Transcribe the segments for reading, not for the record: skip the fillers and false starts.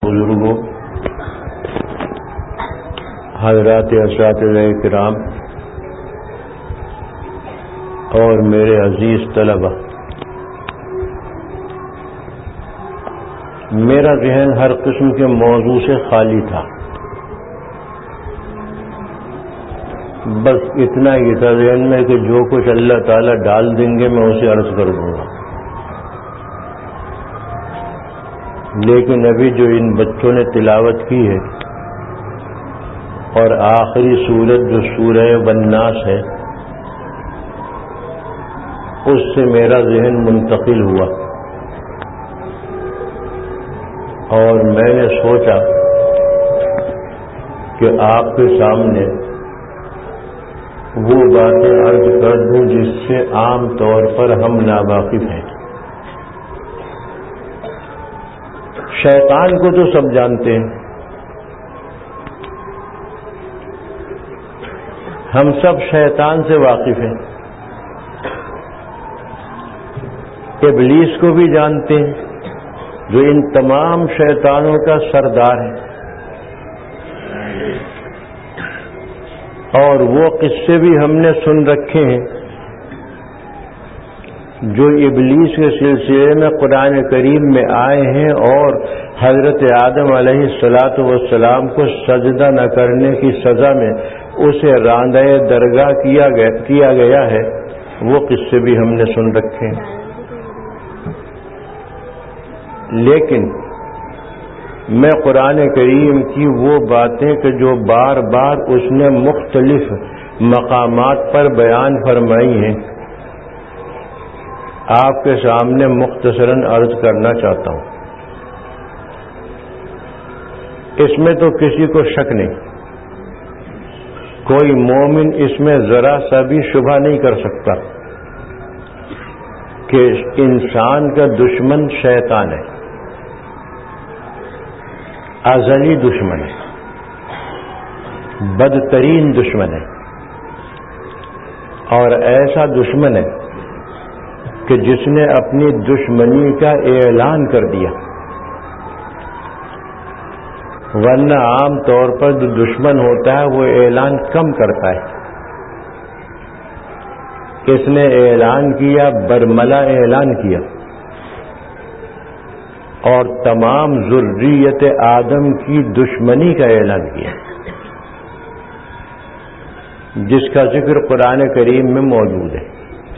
بزرگوں، حضرات اساتذہ کرام اور میرے عزیز طلبہ، میرا ذہن ہر قسم کے موضوع سے خالی تھا. بس اتنا ہی تھا ذہن میں کہ جو کچھ اللہ تعالیٰ ڈال دیں گے میں اسے عرض کر دوں گا. لیکن ابھی جو ان بچوں نے تلاوت کی ہے اور آخری سورت جو سورہ والناس ہے، اس سے میرا ذہن منتقل ہوا اور میں نے سوچا کہ آپ کے سامنے وہ باتیں عرض کر دوں جس سے عام طور پر ہم ناواقف ہیں. شیطان کو تو سب جانتے ہیں، ہم سب شیطان سے واقف ہیں. ابلیس کو بھی جانتے ہیں جو ان تمام شیطانوں کا سردار ہے، اور وہ قصے بھی ہم نے سن رکھے ہیں جو ابلیس کے سلسلے میں قرآن کریم میں آئے ہیں اور حضرت آدم علیہ الصلاۃ والسلام کو سجدہ نہ کرنے کی سزا میں اسے راندہ درگاہ کیا گیا ہے. وہ قصے بھی ہم نے سن رکھے ہیں. لیکن میں قرآن کریم کی وہ باتیں کہ جو بار بار اس نے مختلف مقامات پر بیان فرمائی ہیں آپ کے سامنے مختصراً عرض کرنا چاہتا ہوں. اس میں تو کسی کو شک نہیں، کوئی مومن اس میں ذرا سا بھی شبہ نہیں کر سکتا کہ انسان کا دشمن شیطان ہے، ازلی دشمن ہے، بدترین دشمن ہے، اور ایسا دشمن ہے کہ جس نے اپنی دشمنی کا اعلان کر دیا. ورنہ عام طور پر جو دشمن ہوتا ہے وہ اعلان کم کرتا ہے. اس نے اعلان کیا، برملا اعلان کیا، اور تمام ذریت آدم کی دشمنی کا اعلان کیا، جس کا ذکر قرآن کریم میں موجود ہے.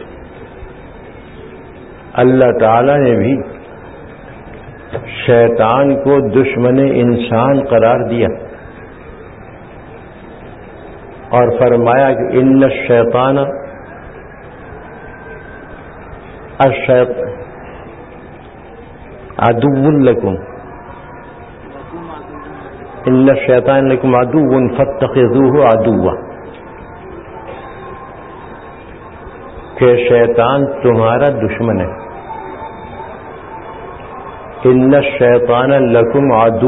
اللہ تعالی نے بھی شیطان کو دشمن انسان قرار دیا اور فرمایا کہ ان الشیطان عدو لکم، ان الشیطان لکم عدو فاتخذوہ عدوا، کہ شیطان تمہارا دشمن ہے. ان الشیطان لکم عدو.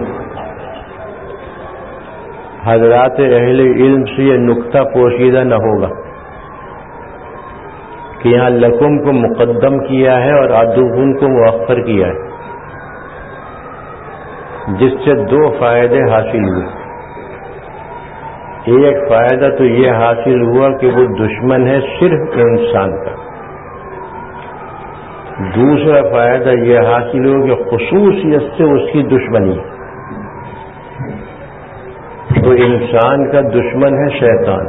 حضرات اہل علم سے یہ نقطہ پوشیدہ نہ ہوگا کہ یہاں لکم کو مقدم کیا ہے اور عدو کو مؤخر کیا ہے، جس سے دو فائدے حاصل ہوئے. ایک فائدہ تو یہ حاصل ہوا کہ وہ دشمن ہے صرف انسان کا. دوسرا فائدہ یہ حاصل ہو کہ خصوصیت سے اس کی دشمنی، تو انسان کا دشمن ہے شیطان.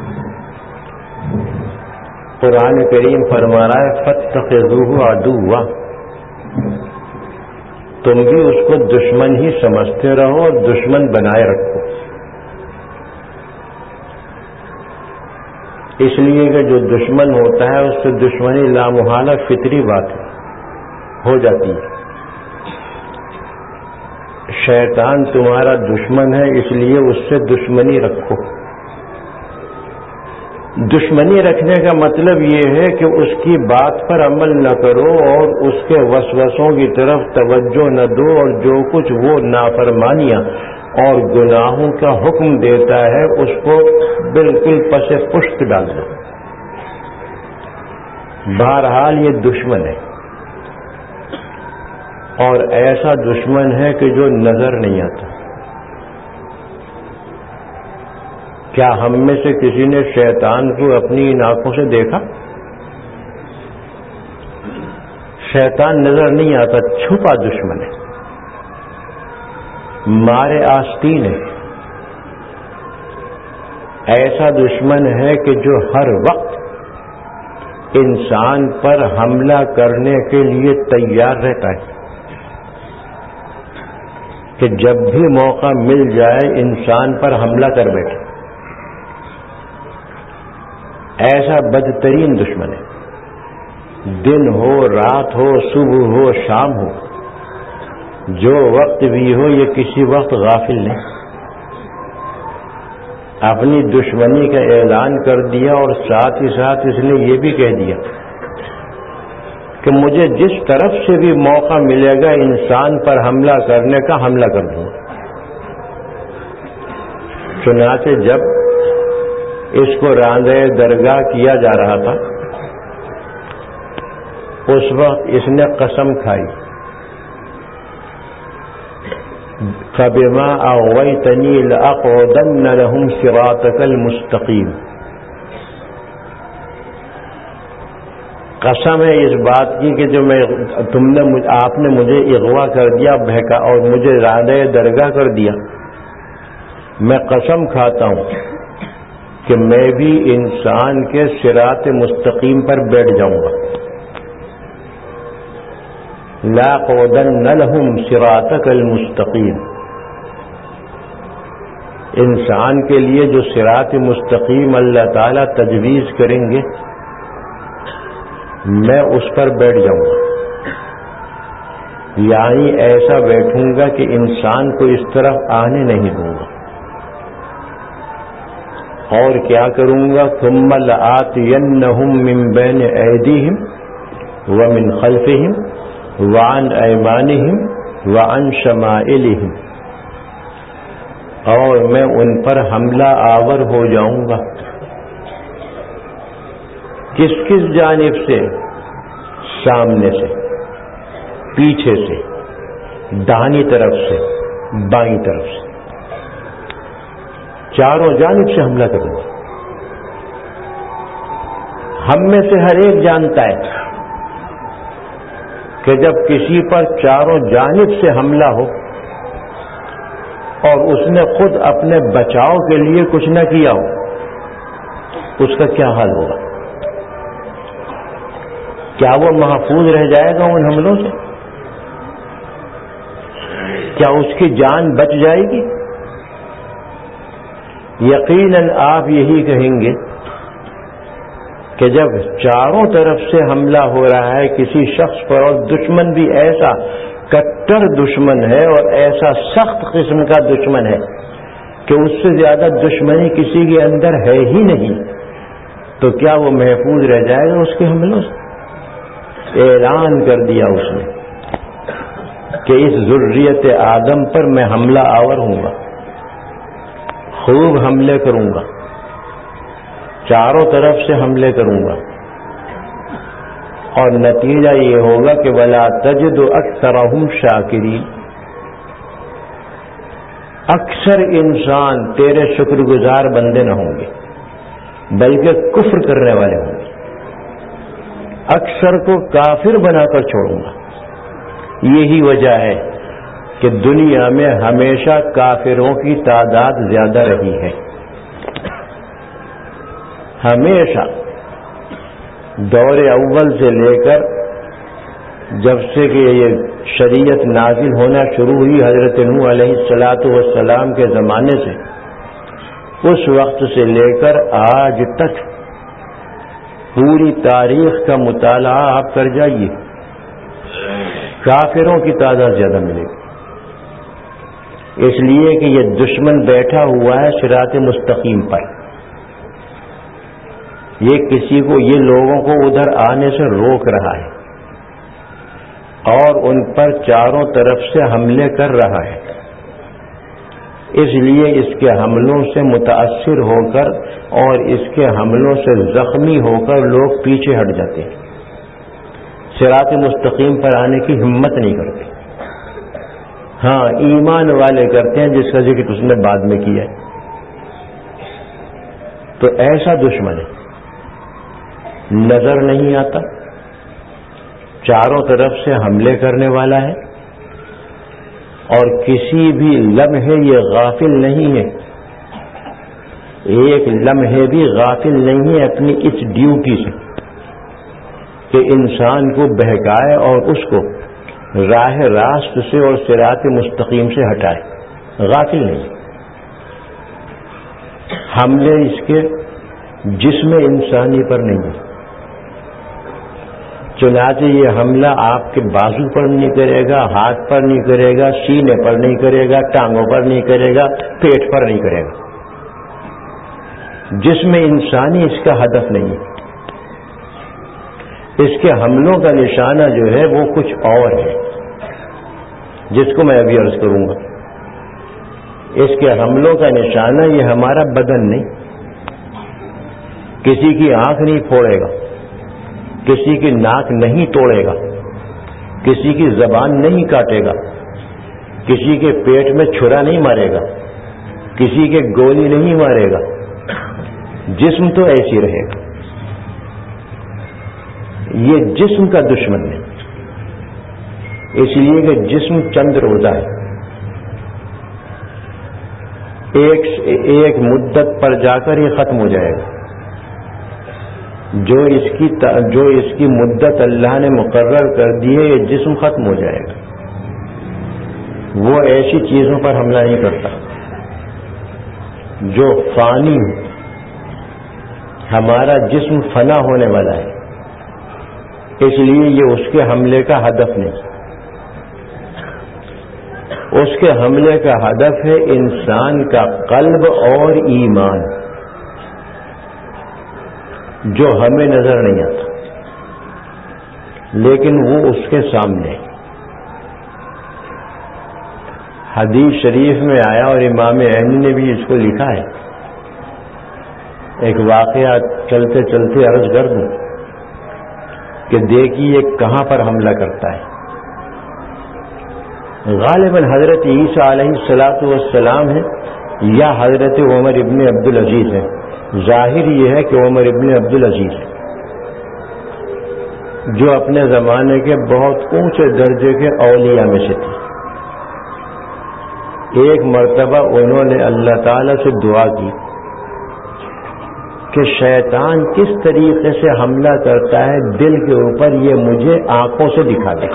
قرآن کریم فرما رہا ہے فاتخذوہ عدوا، تم بھی اس کو دشمن ہی سمجھتے رہو اور دشمن بنائے رکھو. اس لیے کہ جو دشمن ہوتا ہے اس سے دشمنی لامحالہ فطری بات ہو جاتی ہے. شیطان تمہارا دشمن ہے، اس لیے اس سے دشمنی رکھو. دشمنی رکھنے کا مطلب یہ ہے کہ اس کی بات پر عمل نہ کرو اور اس کے وسوسوں کی طرف توجہ نہ دو، اور جو کچھ وہ نافرمانیاں اور گناہوں کا حکم دیتا ہے اس کو بالکل پس پشت ڈال دو. بہرحال یہ دشمن ہے اور ایسا دشمن ہے کہ جو نظر نہیں آتا. کیا ہم میں سے کسی نے شیطان کو اپنی ان آنکھوں سے دیکھا؟ شیطان نظر نہیں آتا، چھپا دشمن ہے، مارے آستین ہے. ایسا دشمن ہے کہ جو ہر وقت انسان پر حملہ کرنے کے لیے تیار رہتا ہے، کہ جب بھی موقع مل جائے انسان پر حملہ کر بیٹھے. ایسا بدترین دشمن ہے، دن ہو، رات ہو، صبح ہو، شام ہو، جو وقت بھی ہو، یہ کسی وقت غافل نہیں. اپنی دشمنی کا اعلان کر دیا اور ساتھ ہی ساتھ اس نے یہ بھی کہہ دیا کہ مجھے جس طرف سے بھی موقع ملے گا انسان پر حملہ کرنے کا، حملہ کر دوں گا. چنانچہ جب اس کو راندے درگاہ کیا جا رہا تھا، اس وقت اس نے قسم کھائی، فَبِمَا أَغْوَيْتَنِي لَأَقْعُدَنَّ لَهُمْ صِرَاطَكَ الْمُسْتَقِيمَ. قسم ہے اس بات کی کہ جو آپ نے مجھے اغوا کر دیا، بہکا اور مجھے راندے درگاہ کر دیا، میں قسم کھاتا ہوں کہ میں بھی انسان کے صراط مستقیم پر بیٹھ جاؤں گا. لَأَقْعُدَنَّ لَهُمْ صِرَاطَكَ الْمُسْتَقِيمَ. انسان کے لیے جو صراط مستقیم اللہ تعالیٰ تجویز کریں گے، میں اس پر بیٹھ جاؤں گا. یعنی ایسا بیٹھوں گا کہ انسان کو اس طرف آنے نہیں دوں گا. اور کیا کروں گا؟ ثُمَّ لَآتِيَنَّهُم مِّن بَيْنِ أَيْدِيهِمْ وَمِنْ خَلْفِهِمْ وَعَنْ أَيْمَانِهِمْ وَعَنْ شَمَائِلِهِمْ. اور میں ان پر حملہ آور ہو جاؤں گا. کس کس جانب سے؟ سامنے سے، پیچھے سے، داہنی طرف سے، بائیں طرف سے، چاروں جانب سے حملہ کروں گا. ہم میں سے ہر ایک جانتا ہے کہ جب کسی پر چاروں جانب سے حملہ ہو اور اس نے خود اپنے بچاؤ کے لیے کچھ نہ کیا ہو، اس کا کیا حال ہوگا؟ کیا وہ محفوظ رہ جائے گا ان حملوں سے؟ کیا اس کی جان بچ جائے گی؟ یقیناً آپ یہی کہیں گے کہ جب چاروں طرف سے حملہ ہو رہا ہے کسی شخص پر، اور دشمن بھی ایسا کٹر دشمن ہے اور ایسا سخت قسم کا دشمن ہے کہ اس سے زیادہ دشمنی کسی کے اندر ہے ہی نہیں، تو کیا وہ محفوظ رہ جائے گا اس کے حملوں سے؟ اعلان کر دیا اس نے کہ اس ذریت آدم پر میں حملہ آور ہوں گا، خوب حملے کروں گا، چاروں طرف سے حملے کروں گا، اور نتیجہ یہ ہوگا کہ وَلَا تَجِدُ أَكْثَرَهُمْ شَاكِرِينَ. اکثر انسان تیرے شکر گزار بندے نہ ہوں گے بلکہ کفر کرنے والے ہوں گے. اکثر کو کافر بنا کر چھوڑوں گا. یہی وجہ ہے کہ دنیا میں ہمیشہ کافروں کی تعداد زیادہ رہی ہے. ہمیشہ دور اول سے لے کر جب سے کہ یہ شریعت نازل ہونا شروع ہوئی حضرت نوح علیہ الصلاۃ والسلام کے زمانے سے، اس وقت سے لے کر آج تک پوری تاریخ کا مطالعہ آپ کر جائیے، کافروں کی تعداد زیادہ ملے گی. اس لیے کہ یہ دشمن بیٹھا ہوا ہے صراط مستقیم پر. یہ لوگوں کو ادھر آنے سے روک رہا ہے اور ان پر چاروں طرف سے حملے کر رہا ہے. اس لیے اس کے حملوں سے متاثر ہو کر اور اس کے حملوں سے زخمی ہو کر لوگ پیچھے ہٹ جاتے ہیں، صراط مستقیم پر آنے کی ہمت نہیں کرتے. ہاں ایمان والے کرتے ہیں، جس کا ذکر اس نے بعد میں کیا ہے. تو ایسا دشمن ہے، نظر نہیں آتا، چاروں طرف سے حملے کرنے والا ہے، اور کسی بھی لمحے یہ غافل نہیں ہے، ایک لمحے بھی غافل نہیں ہے اپنی اس ڈیوٹی سے کہ انسان کو بہکائے اور اس کو راہ راست سے اور صراط مستقیم سے ہٹائے. غافل نہیں. حملے اس کے جسم انسانی پر نہیں ہے. چنانچہ یہ حملہ آپ کے بازو پر نہیں کرے گا، ہاتھ پر نہیں کرے گا، سینے پر نہیں کرے گا، ٹانگوں پر نہیں کرے گا، پیٹ پر نہیں کرے گا. جسم انسانی اس کا ہدف نہیں ہے. اس کے حملوں کا نشانہ جو ہے وہ کچھ اور ہے، جس کو میں ابھی عرض کروں گا. اس کے حملوں کا نشانہ یہ ہمارا بدن نہیں. کسی کی آنکھ نہیں پھوڑے گا، کسی کی ناک نہیں توڑے گا، کسی کی زبان نہیں کاٹے گا، کسی کے پیٹ میں چھرا نہیں مارے گا، کسی کے گولی نہیں مارے گا. جسم تو ایسی رہے گا. یہ جسم کا دشمن ہے، اس لیے کہ جسم چند روزہ ہے. ایک مدت پر جا کر یہ ختم ہو جائے گا. جو اس کی مدت اللہ نے مقرر کر دی ہے، یہ جسم ختم ہو جائے گا. وہ ایسی چیزوں پر حملہ نہیں کرتا جو فانی ہو. ہمارا جسم فنا ہونے والا ہے، اس لیے یہ اس کے حملے کا ہدف نہیں. اس کے حملے کا ہدف ہے انسان کا قلب اور ایمان، جو ہمیں نظر نہیں آتا لیکن وہ اس کے سامنے. حدیث شریف میں آیا اور امام عینی نے بھی اس کو لکھا ہے. ایک واقعہ چلتے چلتے عرض کر دوں کہ دیکھیے کہاں پر حملہ کرتا ہے. غالباً حضرت عیسیٰ علیہ الصلاۃ والسلام ہے یا حضرت عمر ابن عبدالعزیز ہے. ظاہر یہ ہے کہ عمر ابن عبدالعزیز ہے، جو اپنے زمانے کے بہت اونچے درجے کے اولیاء میں سے تھے. ایک مرتبہ انہوں نے اللہ تعالی سے دعا کی کہ شیطان کس طریقے سے حملہ کرتا ہے دل کے اوپر، یہ مجھے آنکھوں سے دکھا دے.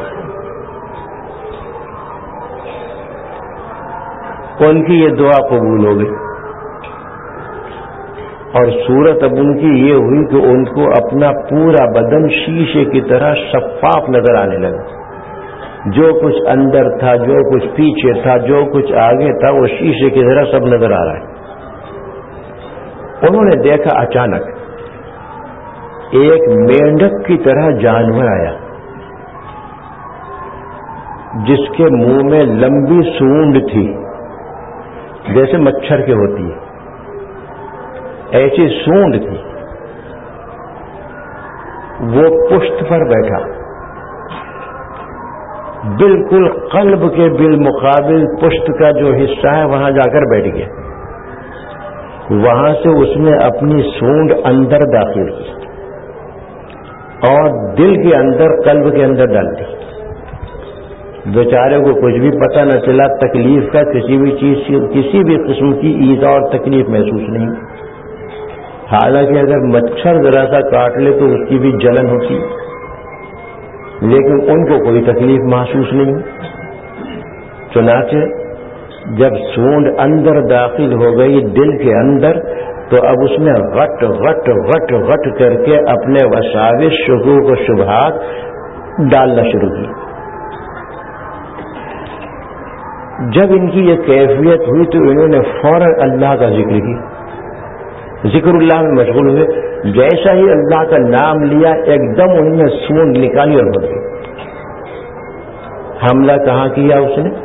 ان کی یہ دعا قبول ہو گئی، اور صورت اب ان کی یہ ہوئی کہ ان کو اپنا پورا بدن شیشے کی طرح شفاف نظر آنے لگا. جو کچھ اندر تھا، جو کچھ پیچھے تھا، جو کچھ آگے تھا، وہ شیشے کی طرح سب نظر آ رہا ہے. انہوں نے دیکھا اچانک ایک مینڈک کی طرح جانور آیا، جس کے منہ میں لمبی سونڈ تھی جیسے مچھر کے ہوتی ہے، ایسی سونڈ تھی. وہ پشت پر بیٹھا، بالکل قلب کے بالمقابل پشت کا جو حصہ ہے وہاں جا کر بیٹھ گیا. وہاں سے اس نے اپنی سونڈ اندر داخل کی اور دل کے اندر، قلب کے اندر ڈال دی. بیچارے کو کچھ بھی پتہ نہ چلا، تکلیف کا کسی بھی چیز، کسی بھی قسم کی ایذا اور تکلیف محسوس نہیں. حالانکہ اگر مچھر ذرا سا کاٹ لے تو اس کی بھی جلن ہوتی، لیکن ان کو کوئی تکلیف محسوس نہیں. چنانچہ جب سونڈ اندر داخل ہو گئی دل کے اندر، تو اب اس نے غٹ غٹ غٹ غٹ کر کے اپنے وساوس، شکوک و شبہات ڈالنا شروع کی. جب ان کی یہ کیفیت ہوئی تو انہوں نے فوراً اللہ کا ذکر کی، ذکر اللہ میں مشغول ہوئے. جیسا ہی اللہ کا نام لیا، ایک دم انہوں نے سونڈ نکالی اور بڑھ گئی. حملہ کہاں کیا اس نے؟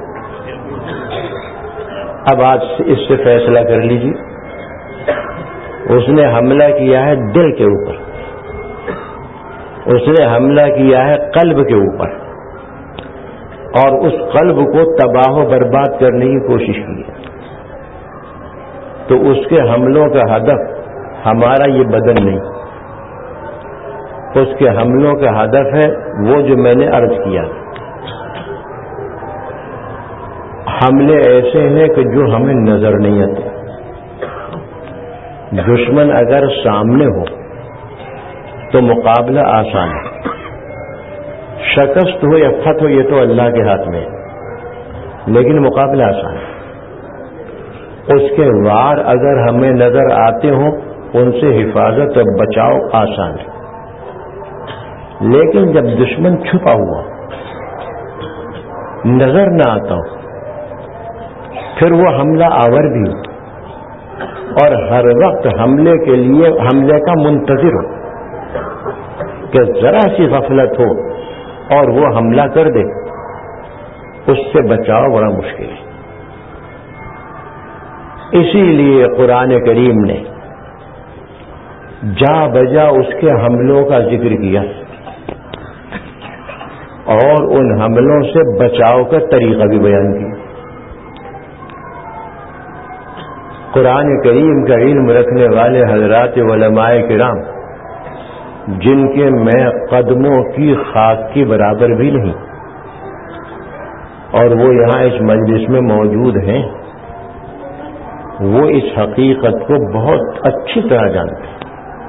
اب آج اس سے فیصلہ کر لیجیے. اس نے حملہ کیا ہے دل کے اوپر، اس نے حملہ کیا ہے قلب کے اوپر. اور اس قلب کو تباہ و برباد کرنے کی کوشش کی ہے، تو اس کے حملوں کا ہدف ہمارا یہ بدن نہیں، اس کے حملوں کا ہدف ہے وہ جو میں نے عرض کیا، حملے ایسے ہیں کہ جو ہمیں نظر نہیں آتے۔ دشمن اگر سامنے ہو تو مقابلہ آسان ہے، شکست ہو یا فتح ہو یہ تو اللہ کے ہاتھ میں ہے، لیکن مقابلہ آسان ہے۔ اس کے وار اگر ہمیں نظر آتے ہوں ان سے حفاظت اور بچاؤ آسان ہے، لیکن جب دشمن چھپا ہوا نظر نہ آتا ہو پھر وہ حملہ آور بھی ہو اور ہر وقت حملے کے لیے حملے کا منتظر ہو کہ ذرا سی غفلت ہو اور وہ حملہ کر دے، اس سے بچاؤ بڑا مشکل ہے۔ اسی لیے قرآن کریم نے جا بجا اس کے حملوں کا ذکر کیا اور ان حملوں سے بچاؤ کا طریقہ بھی بیان کیا۔ قرآن کریم کا علم رکھنے والے حضرات علماء کرام جن کے میں قدموں کی خاک کی برابر بھی نہیں اور وہ یہاں اس مجلس میں موجود ہیں، وہ اس حقیقت کو بہت اچھی طرح جانتے ہیں۔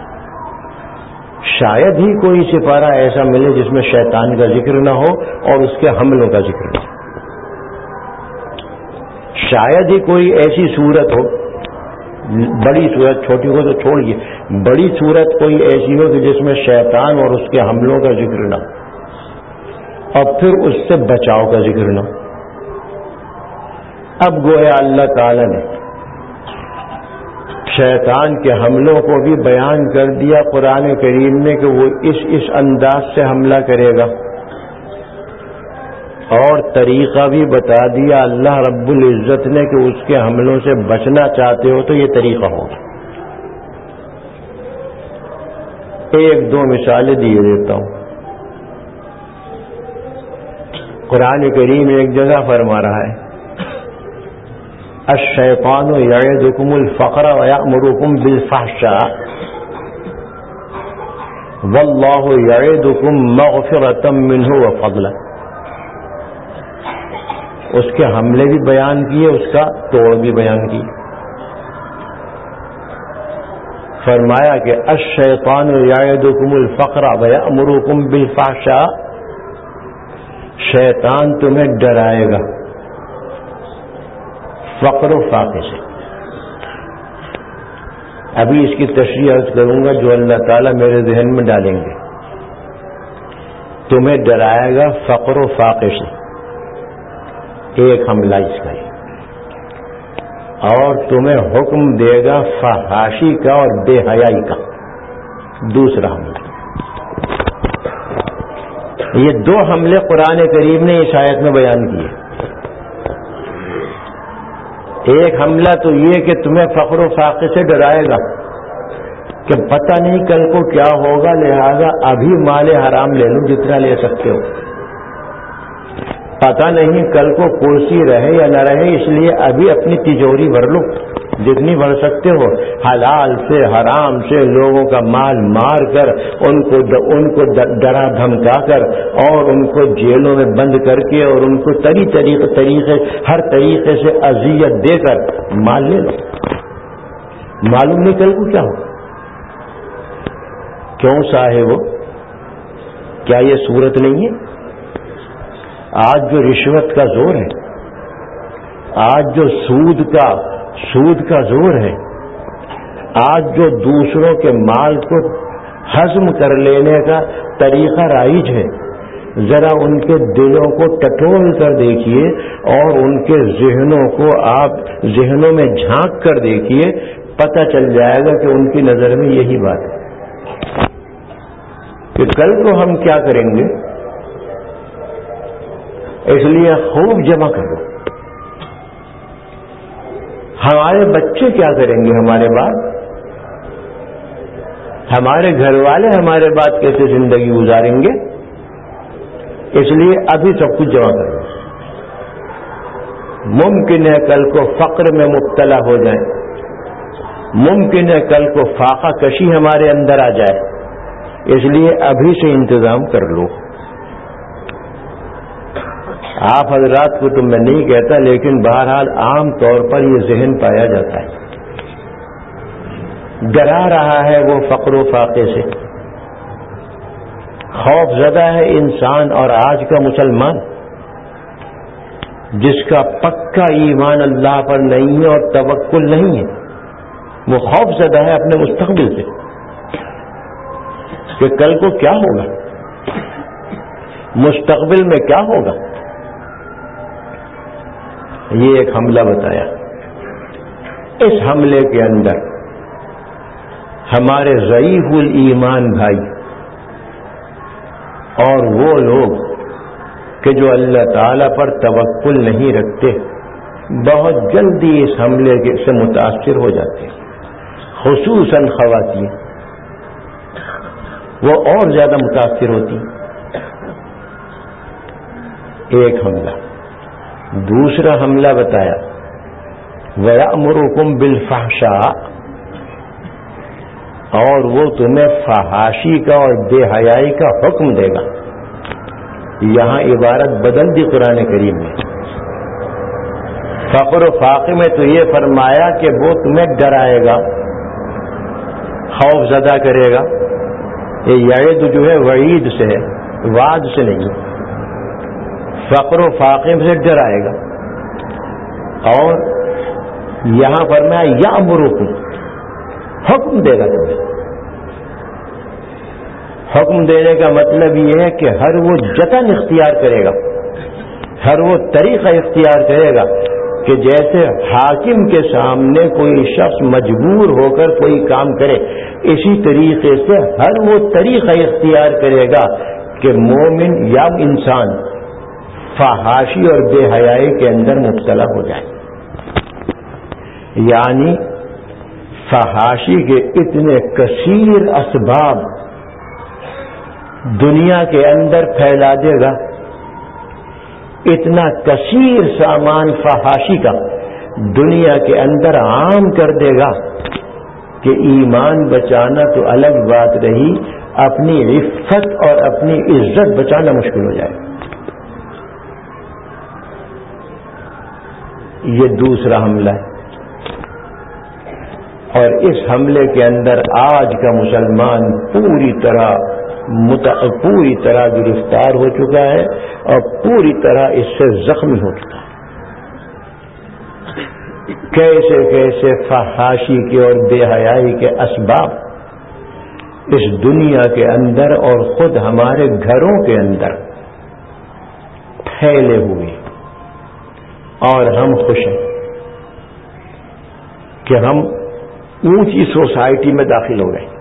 شاید ہی کوئی سپارہ ایسا ملے جس میں شیطان کا ذکر نہ ہو اور اس کے حملوں کا ذکر نہ ہو۔ شاید ہی کوئی ایسی صورت ہو، بڑی صورت، چھوٹی ہو تو چھوڑیے، بڑی صورت کوئی ایسی ہو کہ جس میں شیطان اور اس کے حملوں کا ذکر نہ ہو اور پھر اس سے بچاؤ کا ذکر نہ ہو۔ اب گویا اللہ تعالی نے شیطان کے حملوں کو بھی بیان کر دیا قرآن کریم میں کہ وہ اس انداز سے حملہ کرے گا، اور طریقہ بھی بتا دیا اللہ رب العزت نے کہ اس کے حملوں سے بچنا چاہتے ہو تو یہ طریقہ ہوگا۔ ایک دو مثالیں دیے دیتا ہوں۔ قرآن کریم ایک جگہ فرما رہا ہے الشیطان یعدکم الفقر ویأمرکم بالفحشاء واللہ یعدکم مغفرۃ منہ وفضلا۔ اس کے حملے بھی بیان کیے، اس کا توڑ بھی بیان کیے۔ فرمایا کہ الشیطان یعدکم الفقر ویأمرکم بالفحشاء، شیطان تمہیں ڈرائے گا فقر و فاقے سے۔ ابھی اس کی تشریح عرض کروں گا جو اللہ تعالیٰ میرے ذہن میں ڈالیں گے۔ تمہیں ڈرائے گا فقر و فاقے سے، ایک حملہ اس کا ہے، اور تمہیں حکم دے گا فحاشی کا اور بے حیائی کا، دوسرا حملہ۔ یہ دو حملے قرآن کریم نے اس آیت میں بیان کیے۔ ایک حملہ تو یہ کہ تمہیں فقر و فاقے سے ڈرائے گا کہ پتہ نہیں کل کو کیا ہوگا، لہذا ابھی مال حرام لے لو جتنا لے سکتے ہو، پتہ نہیں کل کو کرسی رہے یا نہ رہے، اس لیے ابھی اپنی تجوری بھر لو جتنی بھر سکتے ہو، حلال سے حرام سے لوگوں کا مال مار کر ان کو ڈرا دھمکا کر اور ان کو جیلوں میں بند کر کے اور ان کو ہر طریقے سے اذیت دے کر مال لے لو، معلوم نہیں کل کو کیا ہو۔ کیوں صاحب، کیا یہ صورت نہیں ہے؟ آج جو رشوت کا زور ہے، آج جو سود کا زور ہے، آج جو دوسروں کے مال کو ہضم کر لینے کا طریقہ رائج ہے، ذرا ان کے دلوں کو ٹٹول کر دیکھیے اور ان کے ذہنوں کو آپ ذہنوں میں جھانک کر دیکھیے، پتہ چل جائے گا کہ ان کی نظر میں یہی بات ہے کہ کل کو ہم کیا کریں گے، اس لیے خوب جمع کرو۔ ہمارے بچے کیا کریں گے ہمارے بعد، ہمارے گھر والے ہمارے بعد کیسے زندگی گزاریں گے، اس لیے ابھی سب کچھ جمع کرو۔ ممکن ہے کل کو فقر میں مبتلا ہو جائیں، ممکن ہے کل کو فاقہ کشی ہمارے اندر آ جائے، اس لیے ابھی سے انتظام کر لو۔ آپ حضرات کو تو میں نہیں کہتا، لیکن بہرحال عام طور پر یہ ذہن پایا جاتا ہے۔ ڈرا رہا ہے وہ فقر و فاقے سے، خوف زدہ ہے انسان اور آج کا مسلمان، جس کا پکا ایمان اللہ پر نہیں ہے اور توکل نہیں ہے، وہ خوف زدہ ہے اپنے مستقبل سے کہ کل کو کیا ہوگا، مستقبل میں کیا ہوگا۔ یہ ایک حملہ بتایا۔ اس حملے کے اندر ہمارے ضعیف الایمان بھائی اور وہ لوگ کہ جو اللہ تعالی پر توکل نہیں رکھتے، بہت جلدی اس حملے سے متاثر ہو جاتے ہیں، خصوصاً خواتین، وہ اور زیادہ متاثر ہوتی ہیں۔ ایک حملہ۔ دوسرا حملہ بتایا، وَيَأْمُرُكُمْ بِالْفَحْشَاءِ، اور وہ تمہیں فحاشی کا اور بے حیائی کا حکم دے گا۔ یہاں عبارت بدل دی قرآن کریم میں۔ فقر و فاقے میں تو یہ فرمایا کہ وہ تمہیں ڈرائے گا، خوف زدہ کرے گا۔ یہ یعید جو ہے وعید سے ہے، وعد سے نہیں۔ فقر و فاقے سے ڈرائے گا، اور یہاں فرمایا یأمرکم، حکم دے گا تمہیں۔ حکم دینے کا مطلب یہ ہے کہ ہر وہ جتن اختیار کرے گا، ہر وہ طریقہ اختیار کرے گا کہ جیسے حاکم کے سامنے کوئی شخص مجبور ہو کر کوئی کام کرے، اسی طریقے سے ہر وہ طریقہ اختیار کرے گا کہ مومن یا انسان فحاشی اور بے حیائی کے اندر مبتلا ہو جائے۔ یعنی فحاشی کے اتنے کثیر اسباب دنیا کے اندر پھیلا دے گا، اتنا کثیر سامان فحاشی کا دنیا کے اندر عام کر دے گا کہ ایمان بچانا تو الگ بات رہی، اپنی عفت اور اپنی عزت بچانا مشکل ہو جائے۔ یہ دوسرا حملہ ہے، اور اس حملے کے اندر آج کا مسلمان پوری طرح گرفتار ہو چکا ہے اور پوری طرح اس سے زخمی ہو چکا ہے۔ کیسے کیسے فحاشی کے اور بے حیائی کے اسباب اس دنیا کے اندر اور خود ہمارے گھروں کے اندر پھیلے ہوئے، اور ہم خوش ہیں کہ ہم اونچی سوسائٹی میں داخل ہو گئے،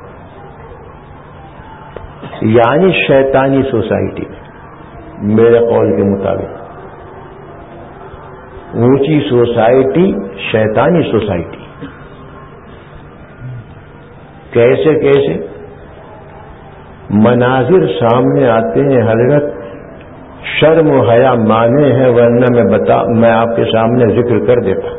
یعنی شیطانی سوسائٹی میں۔ میرے قول کے مطابق اونچی سوسائٹی شیطانی سوسائٹی۔ کیسے کیسے مناظر سامنے آتے ہیں حضرت، شرم و حیا مانے ہیں، ورنہ میں آپ کے سامنے ذکر کر دیتا۔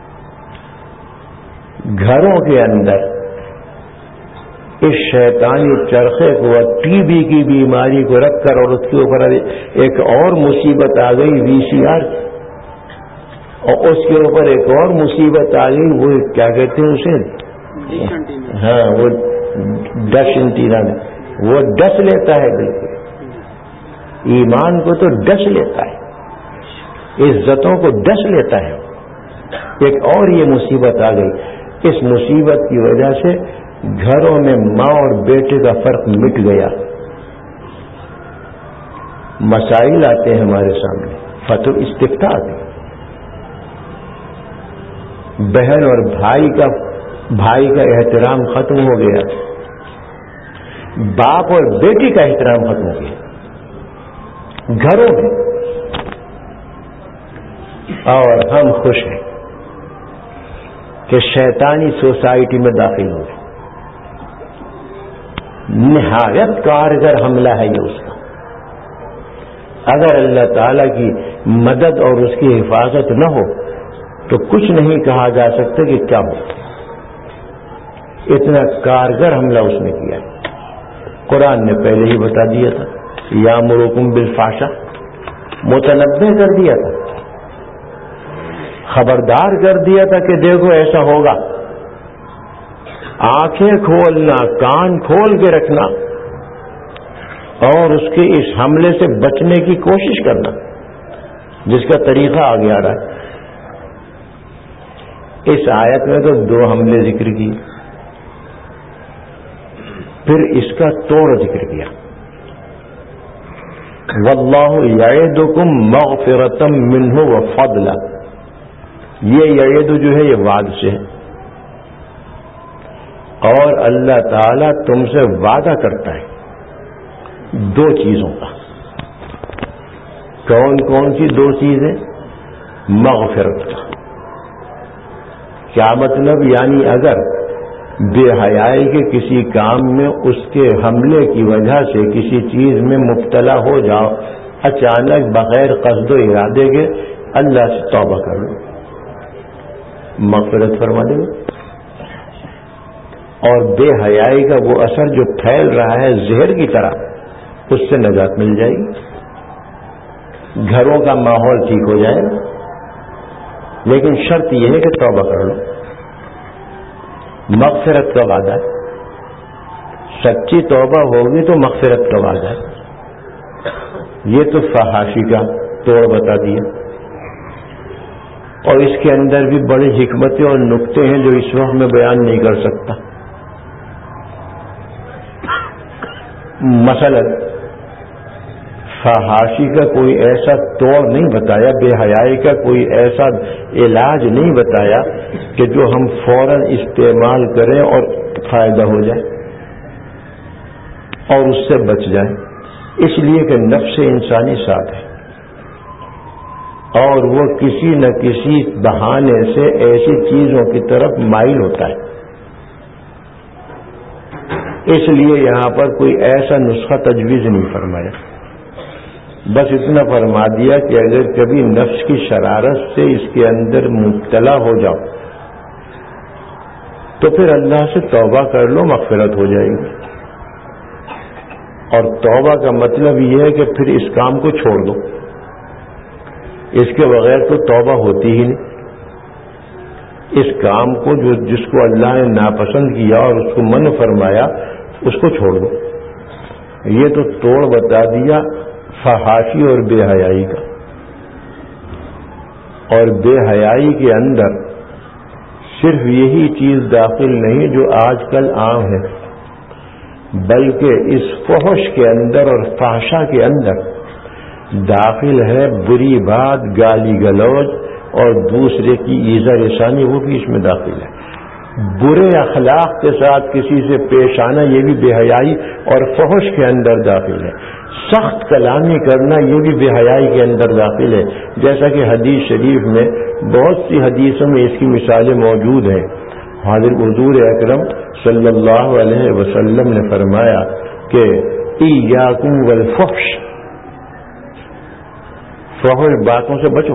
گھروں کے اندر اس شیطانی چرخے کو، ٹی بی کی بیماری کو رکھ کر، اور اس کے اوپر ایک اور مصیبت آ گئی VCR، اور اس کے اوپر ایک اور مصیبت آ گئی، وہ کیا کہتے ہیں اسے، ہاں وہ ڈش انٹینا، وہ ڈس لیتا ہے بالکل، ایمان کو تو ڈس لیتا ہے، عزتوں کو ڈس لیتا ہے۔ ایک اور یہ مصیبت آ گئی۔ اس مصیبت کی وجہ سے گھروں میں ماں اور بیٹے کا فرق مٹ گیا۔ مسائل آتے ہیں ہمارے سامنے، فتو استفتاء آتے، بہن اور بھائی کا احترام ختم ہو گیا، باپ اور بیٹی کا احترام ختم ہو گیا گھروں میں، اور ہم خوش ہیں کہ شیطانی سوسائٹی میں داخل ہو گئے۔ نہایت کارگر حملہ ہے یہ اس کا۔ اگر اللہ تعالیٰ کی مدد اور اس کی حفاظت نہ ہو تو کچھ نہیں کہا جا سکتا کہ کیا ہو. اتنا کارگر حملہ اس نے کیا. قرآن نے پہلے ہی بتا دیا تھا، یامرکم بالفحشاء، متنبہ کر دیا تھا، خبردار کر دیا تھا کہ دیکھو ایسا ہوگا. آنکھیں کھولنا، کان کھول کے رکھنا اور اس کے اس حملے سے بچنے کی کوشش کرنا جس کا طریقہ آگے آ رہا ہے. اس آیت میں تو 2 حملے ذکر کیے، پھر اس کا توڑ ذکر کیا. واللہ یعدکم مغفرۃ منہ وفضلا، یہ یعد جو ہے یہ وعد سے ہے، اور اللہ تعالیٰ تم سے وعدہ کرتا ہے 2 چیزوں کا. کون کون سی 2 چیزیں؟ مغفرت کا. کیا مطلب؟ یعنی اگر بے حیائی کے کسی کام میں اس کے حملے کی وجہ سے کسی چیز میں مبتلا ہو جاؤ، اچانک بغیر قصد و ارادے کے، اللہ سے توبہ کر لو، مغفرت فرما دے. اور بے حیائی کا وہ اثر جو پھیل رہا ہے زہر کی طرح، اس سے نجات مل جائے گی، گھروں کا ماحول ٹھیک ہو جائے گا. لیکن شرط یہ ہے کہ توبہ کر لو. مغفرت کا وعدہ ہے، سچی توبہ ہوگی تو مغفرت کا وعدہ ہے. یہ تو فحاشی کا توڑ بتا دیا، اور اس کے اندر بھی بڑی حکمتیں اور نکتے ہیں جو اس وقت میں بیان نہیں کر سکتا. مثلا فحاشی کا کوئی ایسا توڑ نہیں بتایا، بے حیائی کا کوئی ایسا علاج نہیں بتایا کہ جو ہم فوراً استعمال کریں اور فائدہ ہو جائے اور اس سے بچ جائیں. اس لیے کہ نفس انسانی ساتھ ہے اور وہ کسی نہ کسی بہانے سے ایسی چیزوں کی طرف مائل ہوتا ہے. اس لیے یہاں پر کوئی ایسا نسخہ تجویز نہیں فرمایا، بس اتنا فرما دیا کہ اگر کبھی نفس کی شرارت سے اس کے اندر مبتلا ہو جاؤ تو پھر اللہ سے توبہ کر لو، مغفرت ہو جائے گی. اور توبہ کا مطلب یہ ہے کہ پھر اس کام کو چھوڑ دو، اس کے بغیر تو توبہ ہوتی ہی نہیں. اس کام کو جس کو اللہ نے ناپسند کیا اور اس کو منع فرمایا، اس کو چھوڑ دو. یہ تو توڑ بتا دیا فحاشی اور بے حیائی کا. اور بے حیائی کے اندر صرف یہی چیز داخل نہیں جو آج کل عام ہے، بلکہ اس فحش کے اندر اور فحشا کے اندر داخل ہے بری بات، گالی گلوچ اور دوسرے کی ایذا رسانی، وہ بھی اس میں داخل ہے. برے اخلاق کے ساتھ کسی سے پیش آنا، یہ بھی بے حیائی اور فحش کے اندر داخل ہے. سخت کلامی کرنا، یہ بھی بے حیائی کے اندر داخل ہے. جیسا کہ حدیث شریف میں بہت سی حدیثوں میں اس کی مثالیں موجود ہیں. حضور اکرم صلی اللہ علیہ وسلم نے فرمایا کہ ایاکم والفحش، فحش باتوں سے بچو،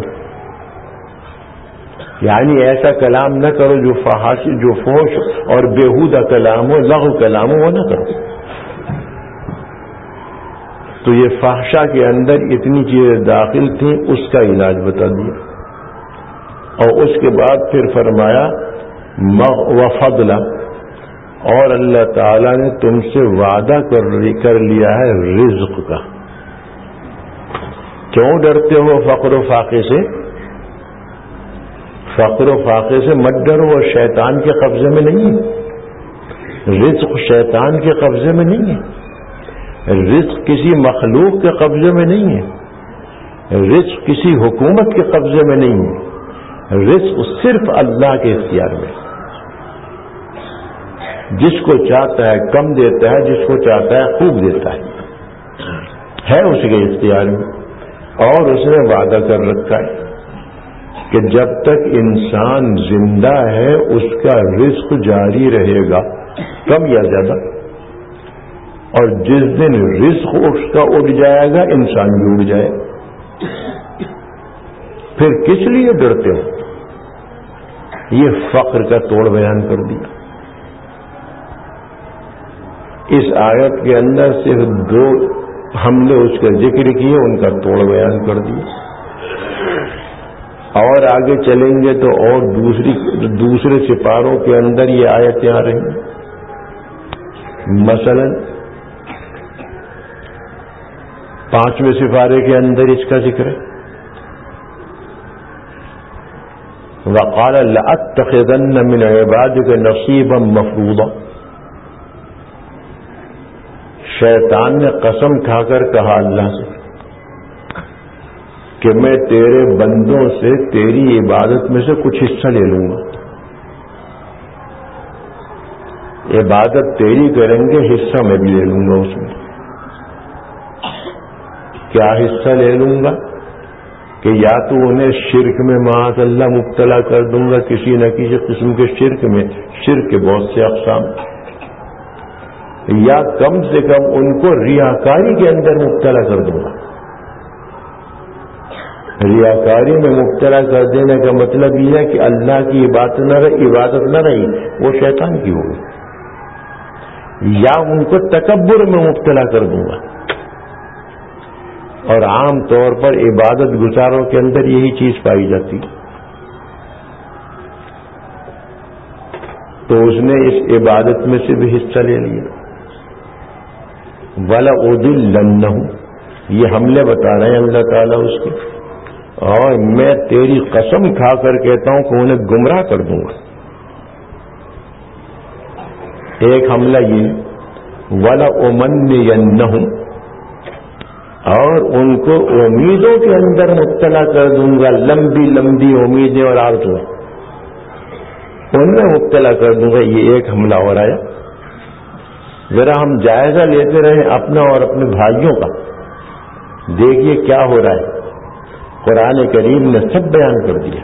یعنی ایسا کلام نہ کرو جو فحاشی، جو فحش اور بیہودہ کلام ہو، لغو کلام ہو، وہ نہ کرو. تو یہ فحشا کے اندر اتنی چیزیں داخل تھیں، اس کا علاج بتا دیا. اور اس کے بعد پھر فرمایا وفضلا، اور اللہ تعالیٰ نے تم سے وعدہ کر لیا ہے رزق کا. کیوں ڈرتے ہو فقر و فاقے سے؟ فقر و فاقے سے مت ڈرو، وہ شیطان کے قبضے میں نہیں ہے. رزق شیطان کے قبضے میں نہیں ہے، رزق کسی مخلوق کے قبضے میں نہیں ہے، رزق کسی حکومت کے قبضے میں نہیں ہے، رزق صرف اللہ کے اختیار میں. جس کو چاہتا ہے کم دیتا ہے، جس کو چاہتا ہے خوب دیتا ہے اس کے اختیار میں. اور اس نے وعدہ کر رکھا ہے کہ جب تک انسان زندہ ہے اس کا رزق جاری رہے گا، کم یا زیادہ. اور جس دن رزق اس کا اٹھ جائے گا، انسان بھی اٹھ جائے. پھر کس لیے ڈرتے ہو؟ یہ فقر کا توڑ بیان کر دیا. اس آیت کے اندر صرف 2 حملے اس کا ذکر کیے، ان کا توڑ بیان کر دیا. اور آگے چلیں گے تو اور دوسرے سپاروں کے اندر یہ آیتیں آ رہی ہیں. مثلا 5ویں سپارے کے اندر اس کا ذکر ہے، وَقَالَ لَأَتَّخِذَنَّ مِنْ عِبَادِكَ نَصِيبًا مَفْرُوضًا. شیطان نے قسم کھا کر کہا اللہ سے کہ میں تیرے بندوں سے تیری عبادت میں سے کچھ حصہ لے لوں گا. عبادت تیری کریں گے، حصہ میں بھی لے لوں گا. اس میں کیا حصہ لے لوں گا کہ یا تو انہیں شرک میں معاذ اللہ مبتلا کر دوں گا، کسی نہ کسی قسم کے شرک میں، شرک کے بہت سے اقسام، یا کم سے کم ان کو ریاکاری کے اندر مبتلا کر دوں گا. ریاکاری میں مبتلا کر دینے کا مطلب یہ ہے کہ اللہ کی عبادت نہ رہی، وہ شیطان کی ہوگی. یا ان کو تکبر میں مبتلا کر دوں گا. اور عام طور پر عبادت گزاروں کے اندر یہی چیز پائی جاتی. تو اس نے اس عبادت میں سے بھی حصہ لے لیا. وَلَأُضِلَّنَّهُمْ، یہ حملے بتا رہے ہیں اللہ تعالیٰ اس کے، اور میں تیری قسم کھا کر کہتا ہوں کہ انہیں گمراہ کر دوں گا. ایک حملہ یہ وَلَأُمَنِّيَنَّهُمْ، اور ان کو امیدوں کے اندر مبتلا کر دوں گا. لمبی لمبی امیدیں اور آرزویں ان میں مبتلا کر دوں گا. یہ ایک حملہ ہو رہا ہے. ذرا ہم جائزہ لیتے رہیں اپنا اور اپنے بھائیوں کا، دیکھیے کیا ہو رہا ہے. قرآن کریم نے سب بیان کر دیا.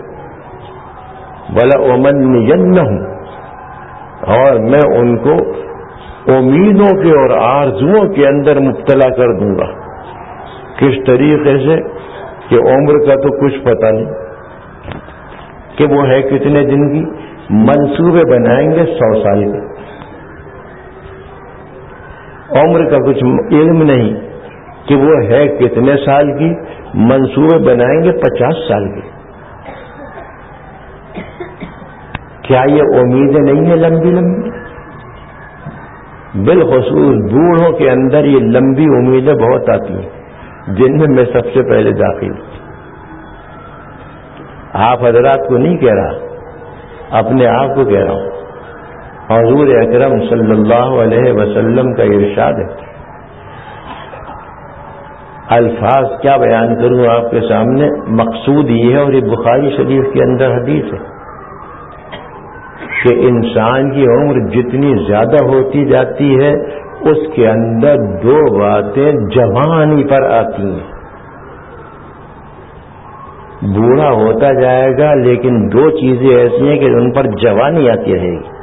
وَلَأُمَنِّيَنَّهُمْ، اور میں ان کو امیدوں کے اور آرزوؤں کے اندر مبتلا کر دوں گا. کس طریقے سے کہ عمر کا تو کچھ پتہ نہیں کہ وہ ہے کتنے دن کی، منصوبے بنائیں گے 100 سال کے. عمر کا کچھ علم نہیں کہ وہ ہے کتنے سال کی، منصوبے بنائیں گے 50 سال کے. کیا یہ امیدیں نہیں ہیں لمبی لمبی؟ بالخصوص بوڑھوں کے اندر یہ لمبی امیدیں بہت آتی ہیں، جن میں سب سے پہلے داخل. آپ حضرات کو نہیں کہہ رہا، اپنے آپ کو کہہ رہا ہوں. حضور اکرم صلی اللہ علیہ وسلم کا ارشاد ہے. الفاظ کیا بیان کروں آپ کے سامنے، مقصود یہ ہے، اور یہ بخاری شریف کے اندر حدیث ہے کہ انسان کی عمر جتنی زیادہ ہوتی جاتی ہے اس کے اندر 2 باتیں جوانی پر آتی ہیں. بوڑھا ہوتا جائے گا لیکن 2 چیزیں ایسی ہیں کہ ان پر جوانی آتی رہے گی.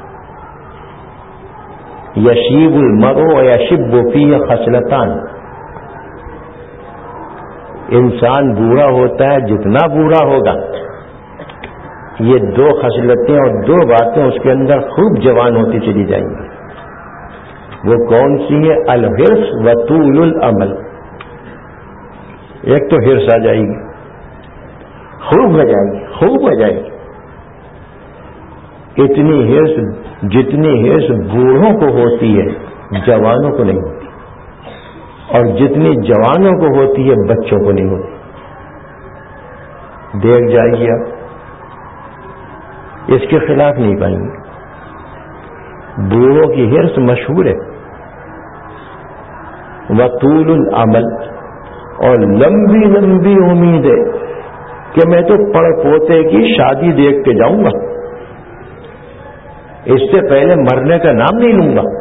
یشیب المرء ویشب فیہ خصلتان، انسان بوڑھا ہوتا ہے، جتنا بوڑھا ہوگا یہ 2 خصلتیں اور 2 باتیں اس کے اندر خوب جوان ہوتی چلی جائیں گی. وہ کون سی ہے؟ الحرص وطول العمل. ایک تو حرص آ جائے گی، خوب ہو جائے گی، خوب ہو جائے گی. اتنی حرص جتنی حرص بوڑھوں کو ہوتی ہے جوانوں کو نہیں ہوتی، اور جتنی جوانوں کو ہوتی ہے بچوں کو نہیں ہوتی. دیکھ جائیے آپ، اس کے خلاف نہیں پائیں گے. بوڑھوں کی حرص مشہور ہے، وطول العمل، اور لمبی لمبی امید ہے کہ میں تو پڑ پوتے کی شادی دیکھ کے جاؤں گا، اس سے پہلے مرنے کا نام نہیں لوں گا.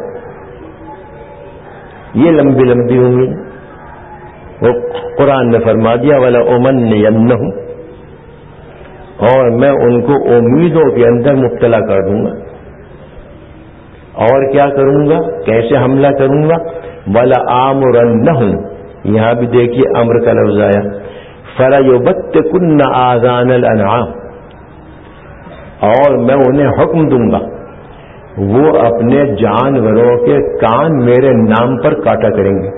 یہ لمبی لمبی امید. وہ قرآن نے فرما دیا وَلَأُمَنِّيَنَّهُمْ، اور میں ان کو امیدوں کے اندر مبتلا کر دوں گا. اور کیا کروں گا؟ کیسے حملہ کروں گا؟ وَلَآمُرَنَّهُمْ، یہاں بھی دیکھیے امر کا لفظ آیا. فَلَيُبَتِّكُنَّ آذَانَ الْأَنْعَامِ، اور میں انہیں حکم دوں گا وہ اپنے جانوروں کے کان میرے نام پر کاٹا کریں گے۔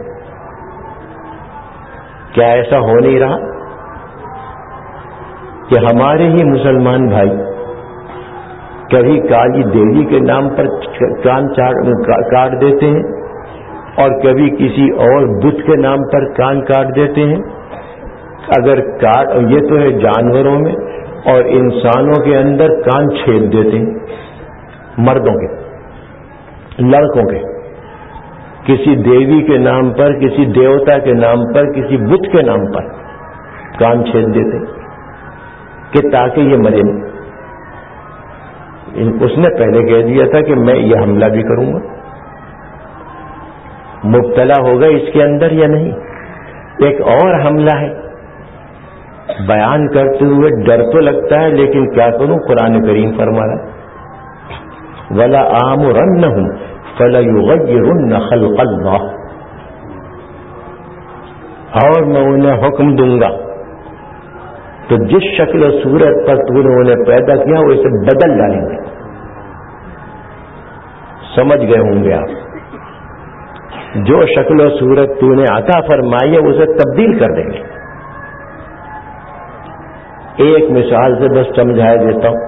کیا ایسا ہو نہیں رہا کہ ہمارے ہی مسلمان بھائی کبھی کالی دیوی کے نام پر کان کاٹ دیتے ہیں اور کبھی کسی اور بت کے نام پر کان کاٹ دیتے ہیں؟ اگر یہ تو ہے جانوروں میں، اور انسانوں کے اندر کان چھید دیتے ہیں، مردوں کے، لڑکوں کے، کسی دیوی کے نام پر، کسی دیوتا کے نام پر، کسی بت کے نام پر کان چھید دیتے کہ تاکہ یہ مرے نہیں۔ اس نے پہلے کہہ دیا تھا کہ میں یہ حملہ بھی کروں گا، مبتلا ہوگا اس کے اندر یا نہیں۔ ایک اور حملہ ہے، بیان کرتے ہوئے ڈر تو لگتا ہے لیکن کیا کروں، قرآن کریم فرما رہا ہے وَلَآمُرَنَّهُمْ فَلَيُغَيِّرُنَّ خَلْقَ اللَّهِ، اور میں انہیں حکم دوں گا تو جس شکل و صورت پر تو نے انہیں پیدا کیا وہ اسے بدل ڈالیں گے۔ سمجھ گئے ہوں گے آپ، جو شکل و صورت تو نے عطا فرمائی ہے اسے تبدیل کر دیں گے۔ ایک مثال سے بس سمجھایا دیتا ہوں،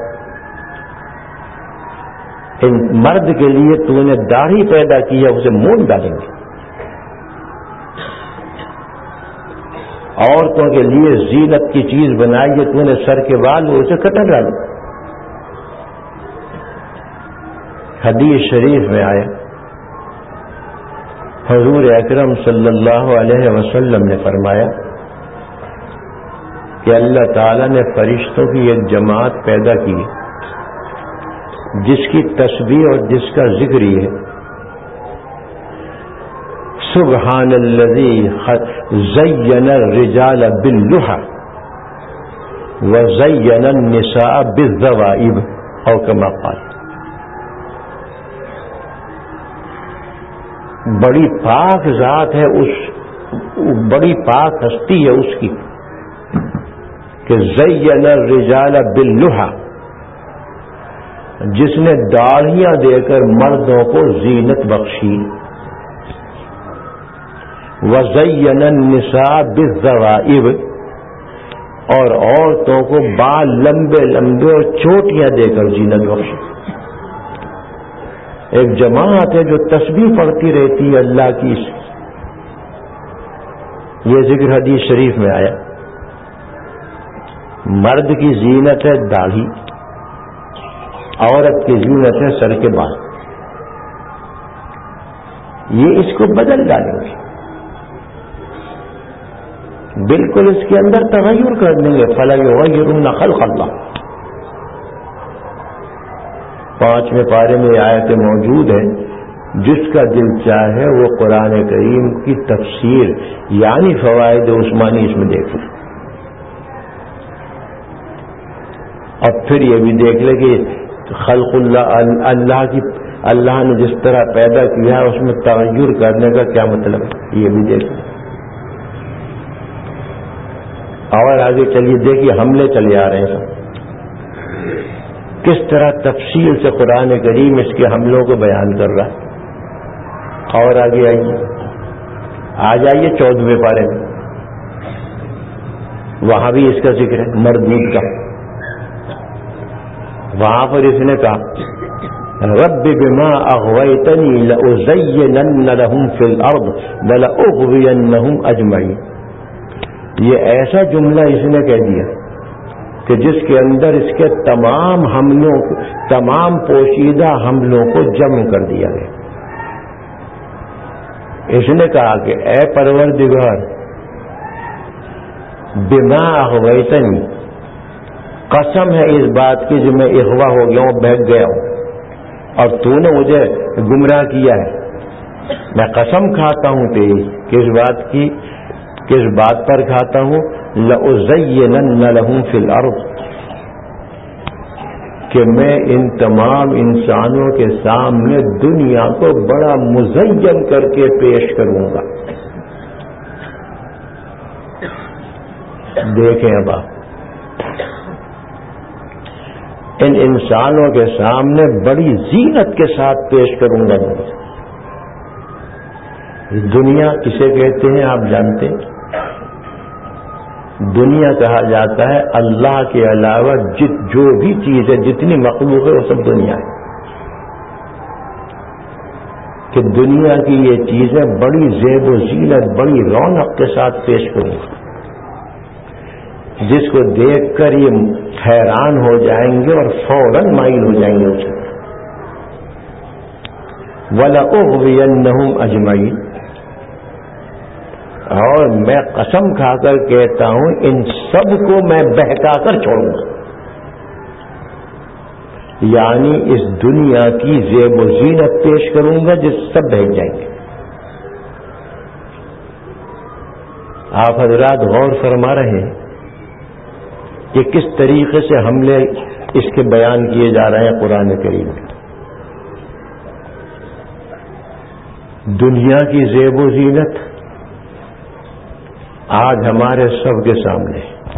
ان مرد کے لیے تو نے داڑھی پیدا کی ہے اسے مونڈ ڈالیں گے، عورتوں کے لیے زینت کی چیز بنائی ہے تو نے سر کے بال وہ اسے کٹر ڈالیں۔ حدیث شریف میں آیا حضور اکرم صلی اللہ علیہ وسلم نے فرمایا کہ اللہ تعالیٰ نے فرشتوں کی ایک جماعت پیدا کی جس کی تسبیح اور جس کا ذکر یہ ہے سبحان الذی زین الرجال باللحى وزین النساء بالذوائب او کما قال۔ بڑی پاک ذات ہے بڑی پاک ہستی ہے اس کی کہ زین الرجال باللحى، جس نے داڑھیاں دے کر مردوں کو زینت بخشی، وزین النساء بالذوائب، اور عورتوں کو بال لمبے لمبے اور چوٹیاں دے کر زینت بخشی۔ ایک جماعت ہے جو تسبیح پڑھتی رہتی ہے اللہ کی، یہ ذکر حدیث شریف میں آیا۔ مرد کی زینت ہے داڑھی، عورت کی زینت ہے سر کے بال، یہ اس کو بدل ڈالیں گے، بالکل اس کے اندر تغیر کر دیں گے۔ فَلَيُغَيِّرُنَّ خَلْقَ اللَّهِ، 5ویں پارے میں آیت موجود ہے، جس کا دل چاہے وہ قرآن کریم کی تفسیر یعنی فوائد عثمانی اس میں دیکھ لیں، اور پھر یہ بھی دیکھ لے کہ خلق اللہ نے جس طرح پیدا کیا ہے اس میں تغیر کرنے کا کیا مطلب ہے، یہ بھی دیکھ لیں۔ اور آگے چلیے دیکھیے حملے چلے آ رہے ہیں، کس طرح تفصیل سے قرآن کریم اس کے حملوں کو بیان کر رہا ہے۔ اور آگے آئیے، آ جائیے 14ویں پارے میں، وہاں بھی اس کا ذکر ہے مردود کا۔ وہاں پر اس نے کہا رب بما اغویتنی لأزینن لهم فی الارض ولأغوینہم اجمعین۔ یہ ایسا جملہ اس نے کہہ دیا کہ جس کے اندر اس کے تمام پوشیدہ حملوں کو جمع کر دیا گیا۔ اس نے کہا کہ اے پروردگار بما اغویتنی، قسم ہے اس بات کی جو میں اغوا ہو گیا ہوں، بہک گیا ہوں اور تو نے مجھے گمراہ کیا ہے۔ میں قسم کھاتا ہوں تیری، کس بات کی، کس بات پر کھاتا ہوں، لأزینن لهم فی الارض، کہ میں ان تمام انسانوں کے سامنے دنیا کو بڑا مزین کر کے پیش کروں گا۔ دیکھیں اب آپ ان انسانوں کے سامنے بڑی زینت کے ساتھ پیش کروں گا میں. دنیا کسے کہتے ہیں آپ جانتے ہیں؟ دنیا کہا جاتا ہے اللہ کے علاوہ جو بھی چیز ہے، جتنی مخلوق ہے وہ سب دنیا ہے. کہ دنیا کی یہ چیزیں بڑی زیب و زینت، بڑی رونق کے ساتھ پیش کروں گا، جس کو دیکھ کر یہ حیران ہو جائیں گے اور فوراً مائل ہو جائیں گے اسے. وَلَأُغْوِيَنَّهُمْ أَجْمَعِينَ، اور میں قسم کھا کر کہتا ہوں ان سب کو میں بہکا کر چھوڑوں گا. یعنی اس دنیا کی زیب و زینت پیش کروں گا جس سب بہک جائیں گے. آپ حضرات غور فرما رہے ہیں کہ کس طریقے سے حملے اس کے بیان کیے جا رہے ہیں قرآن کریم میں. دنیا کی زیب و زینت آج ہمارے سب کے سامنے،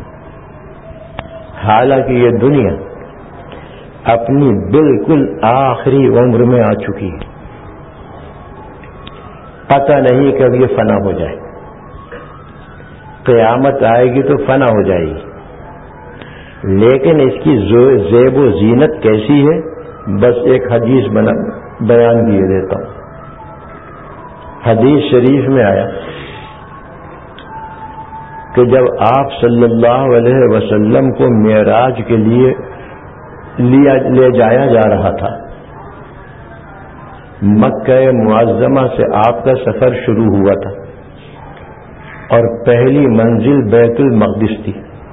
حالانکہ یہ دنیا اپنی بالکل آخری عمر میں آ چکی ہے. پتہ نہیں کب یہ فنا ہو جائے. قیامت آئے گی تو فنا ہو جائے گی، لیکن اس کی زیب و زینت کیسی ہے بس ایک حدیث بیان کیے دیتا ہوں. حدیث شریف میں آیا کہ جب آپ صلی اللہ علیہ وسلم کو معراج کے لیے لے جایا جا رہا تھا، مکہ معظمہ سے آپ کا سفر شروع ہوا تھا اور پہلی منزل بیت المقدس تھی،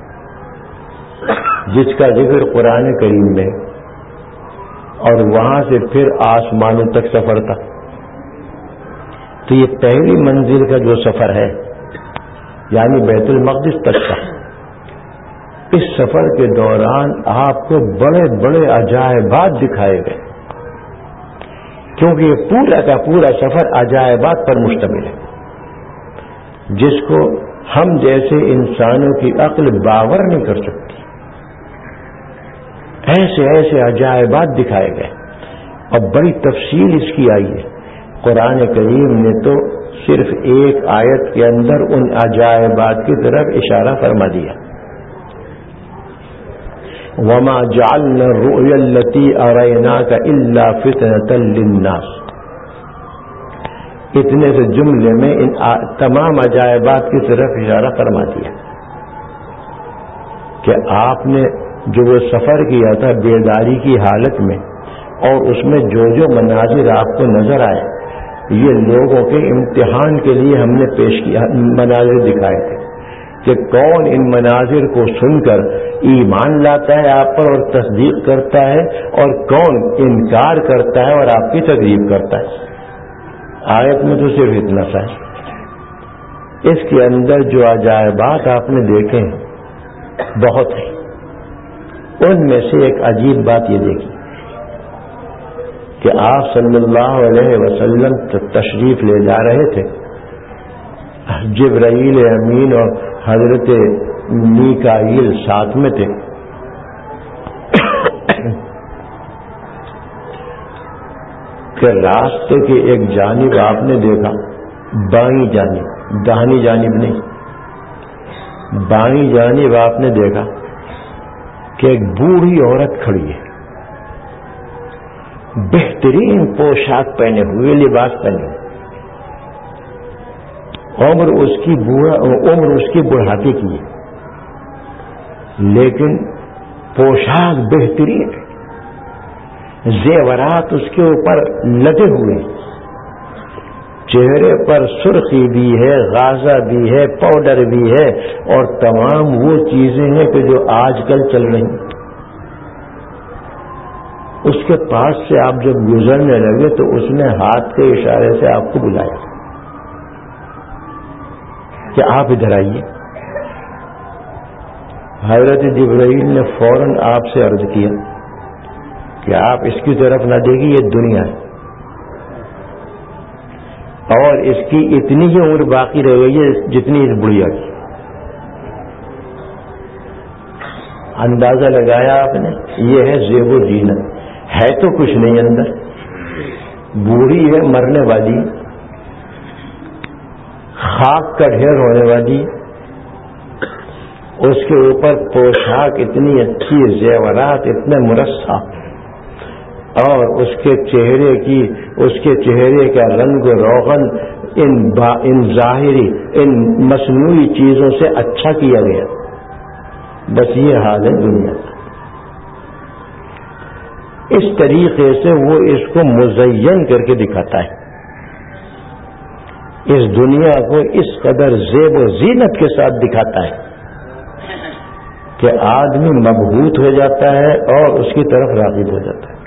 جس کا ذکر قرآن کریم میں، اور وہاں سے پھر آسمانوں تک سفر تھا. تو یہ پہلی منزل کا جو سفر ہے یعنی بیت المقدس تک کا، اس سفر کے دوران آپ کو بڑے بڑے عجائبات دکھائے گئے، کیونکہ یہ پورا کا پورا سفر عجائبات پر مشتمل ہے، جس کو ہم جیسے انسانوں کی عقل باور نہیں کر سکتی. ایسے ایسے عجائبات دکھائے گئے اور بڑی تفصیل اس کی آئی ہے. قرآن کریم نے تو صرف ایک آیت کے اندر ان عجائبات کی طرف اشارہ فرما دیا. وَمَا جَعَلْنَا الرُّؤْيَا الَّتِي أَرَيْنَاكَ إِلَّا فِتْنَةً لِلنَّاسِ. اتنے سے جملے میں ان تمام عجائبات کی طرف اشارہ فرما دیا کہ آپ نے جو وہ سفر کیا تھا بیداری کی حالت میں، اور اس میں جو جو مناظر آپ کو نظر آئے، یہ لوگوں کے امتحان کے لیے ہم نے پیش کیا، مناظر دکھائے تھے کہ کون ان مناظر کو سن کر ایمان لاتا ہے آپ پر اور تصدیق کرتا ہے، اور کون انکار کرتا ہے اور آپ کی تکذیب کرتا ہے. آیت میں تو صرف اتنا سا ہے. اس کے اندر جو عجائبات آپ نے دیکھے ہیں بہت ہیں. ان میں سے ایک عجیب بات یہ دیکھی کہ آپ صلی اللہ علیہ وسلم تشریف لے جا رہے تھے، جبرائیل امین اور حضرت میکائیل ساتھ میں تھے. کہ راستے کی ایک جانب آپ نے دیکھا، بائیں جانب، داہنی جانب نہیں، بائیں جانب آپ نے دیکھا کہ ایک بوڑھی عورت کھڑی ہے، بہترین پوشاک پہنے ہوئے، لباس پہنے ہوئے، عمر اس کی بڑھاپے کی ہے، لیکن پوشاک بہترین ہے، زیورات اس کے اوپر لدے ہوئے، چہرے پر سرخی بھی ہے، غازہ بھی ہے، پاؤڈر بھی ہے، اور تمام وہ چیزیں ہیں کہ جو آج کل چل رہی ہیں. اس کے پاس سے آپ جب گزرنے لگے تو اس نے ہاتھ کے اشارے سے آپ کو بلایا کہ آپ ادھر آئیے. حضرت جبرائیل نے فوراً آپ سے عرض کیا کہ آپ اس کی طرف نہ دیکھیے، یہ دنیا ہے اور اس کی اتنی ہی عمر باقی رہ گئی ہے جتنی اس بڑھیا کی. اندازہ لگایا آپ نے؟ یہ ہے زیب و زینت. ہے تو کچھ نہیں اندر. بوڑھی ہے مرنے والی, خاک کا ڈھیر ہونے والی, اس کے اوپر پوشاک اتنی اچھی, زیورات اتنے مرصع, اور اس کے چہرے کا رنگ و روغن ان ظاہری ان مصنوعی چیزوں سے اچھا کیا گیا. بس یہ حال ہے دنیا کا. اس طریقے سے وہ اس کو مزین کر کے دکھاتا ہے. اس دنیا کو اس قدر زیب و زینت کے ساتھ دکھاتا ہے کہ آدمی مبہوت ہو جاتا ہے اور اس کی طرف راغب ہو جاتا ہے.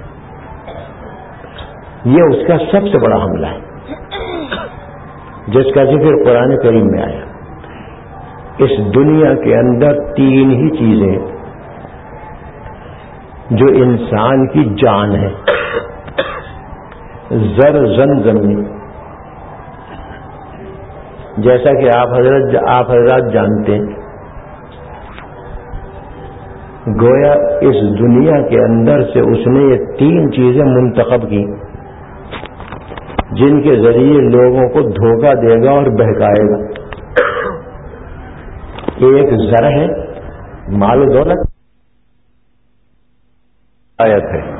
یہ اس کا سب سے بڑا حملہ ہے جس کا ذکر قرآن کریم میں آیا. اس دنیا کے اندر 3 ہی چیزیں جو انسان کی جان ہے. زر زن زمین, جیسا کہ آپ حضرات جانتے ہیں, گویا اس دنیا کے اندر سے اس نے یہ 3 چیزیں منتخب کی جن کے ذریعے لوگوں کو دھوکہ دے گا اور بہکائے گا. ایک زر ہے, مال و دولت. آیت ہے